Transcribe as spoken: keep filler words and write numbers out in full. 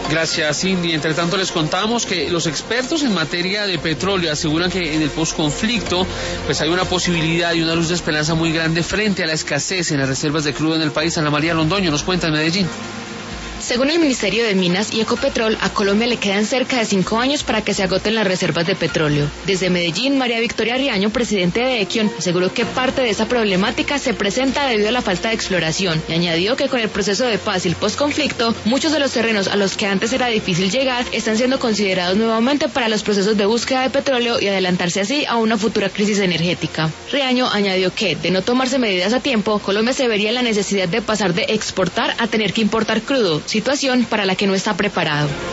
Gracias, Cindy. Entre tanto, les contamos que los expertos en materia de petróleo aseguran que en el posconflicto pues hay una posibilidad y una luz de esperanza muy grande frente a la escasez en las reservas de crudo en el país. Ana María Londoño nos cuenta en Medellín. Según el Ministerio de Minas y Ecopetrol, a Colombia le quedan cerca de cinco años para que se agoten las reservas de petróleo. Desde Medellín, María Victoria Riaño, presidente de Equion, aseguró que parte de esa problemática se presenta debido a la falta de exploración y añadió que con el proceso de paz y el posconflicto, muchos de los terrenos a los que antes era difícil llegar están siendo considerados nuevamente para los procesos de búsqueda de petróleo y adelantarse así a una futura crisis energética. Riaño añadió que, de no tomarse medidas a tiempo, Colombia se vería en la necesidad de pasar de exportar a tener que importar crudo, situación para la que no está preparado.